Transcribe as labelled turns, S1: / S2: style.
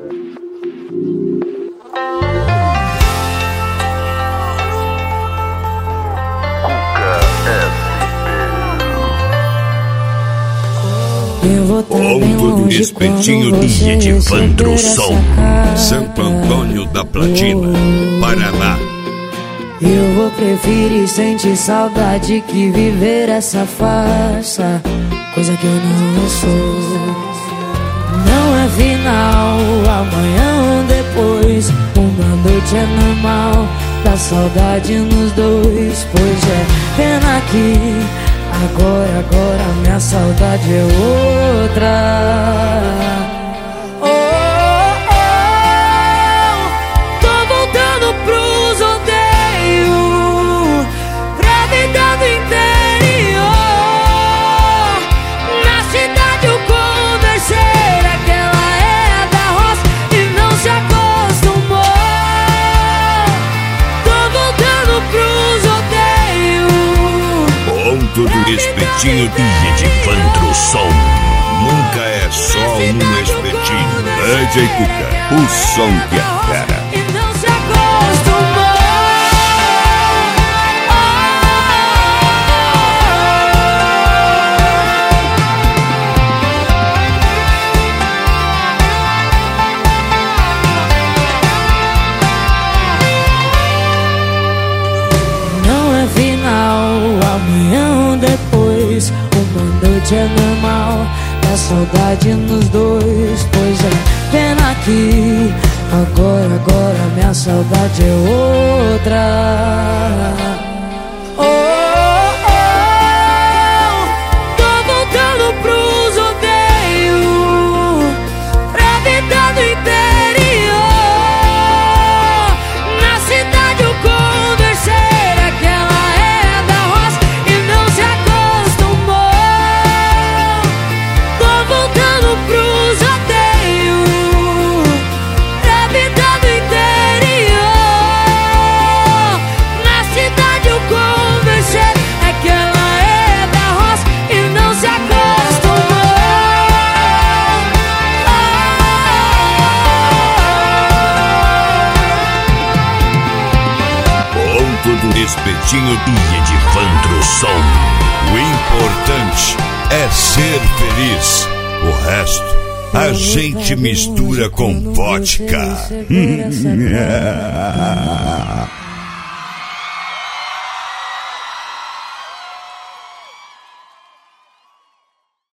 S1: Ponto do espetinho de Evandro Som, Santo Antônio da Platina, Paraná.
S2: Eu vou preferir sentir saudade que viver essa farsa, coisa que eu não sou. Não é final, amanhã ou depois, uma noite é normal, dá saudade nos dois. Pois é, pena que agora minha saudade é outra. Tô voltando pros rodeios, pra vida do interior. Na cidade eu conversei, aquela é da roça e não se acostumou. Tô voltando pros rodeios.
S1: Ponto do espetinho de Evandro Som. Nunca é só um espetinho. DJ Cuca, o som que é fera.
S2: E não se acostumou. Não é final, amanhã ou depois, uma noite é normal, dá saudade nos dois. Pois é, pena que agora minha saudade é outra. Tô voltando pros rodeios, pra vida do interior. Na cidade eu conversei, aquela é da roça e não se acostumou. Tô voltando pros rodeios, pra vida do interior. Na cidade eu conversei, aquela é da roça e não se acostumou.
S1: Ponto do espetinho de Evandro Som. O importante é ser feliz. O resto a gente mistura com vodka.